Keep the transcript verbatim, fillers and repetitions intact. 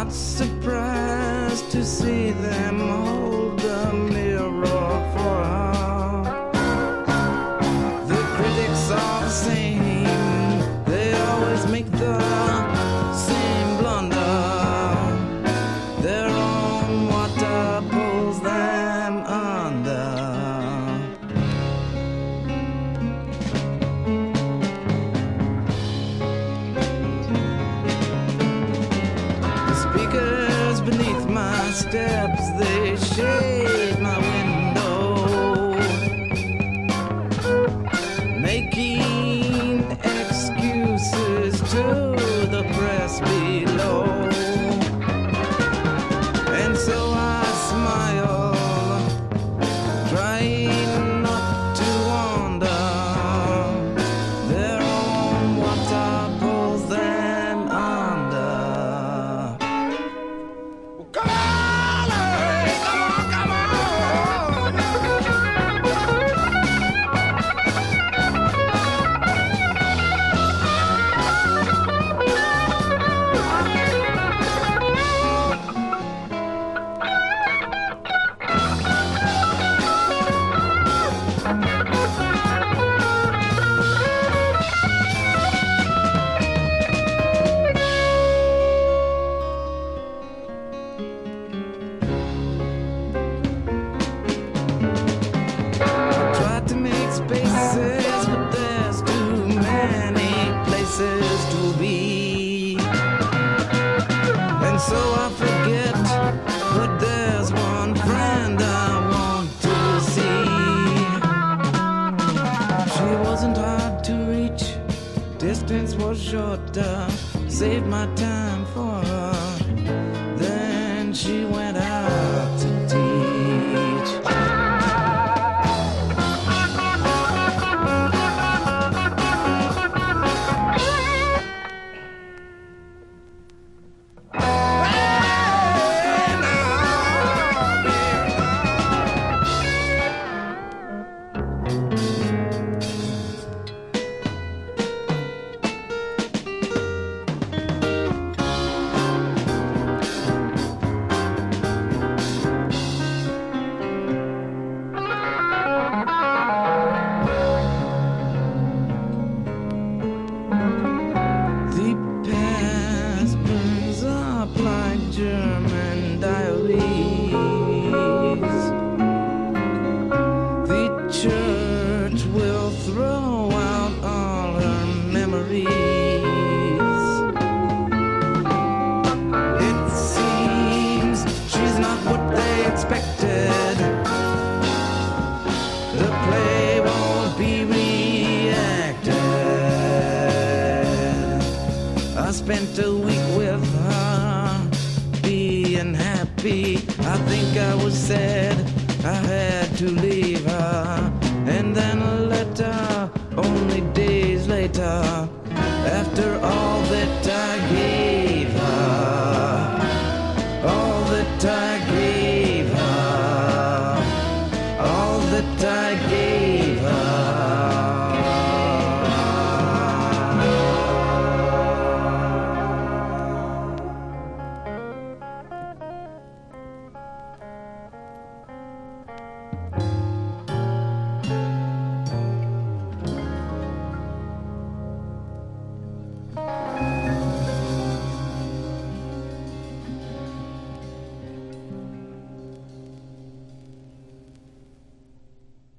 not surprised to see them hold the mirror for her. The critics are the same, they always make the same blunder. Their own water pulls them under. Speakers beneath my steps, they shade my window, making excuses to the press below. And so I smile, trying not to wander. Their own water pulls them under. Come on, hey, come on, come on. Tried to make spaces, but there's too many places to be. And so I forget, but there's one friend I want to see. She wasn't hard to reach, distance was shorter, saved my time for her. Then she went out to teach. The past burns up like German diaries. The church will throw out all her memories. It seems she's not what they expected. The play won't be reacted. I spent a week with her, being happy. I think I was sad, I had to leave her. And then a letter, only days later. After all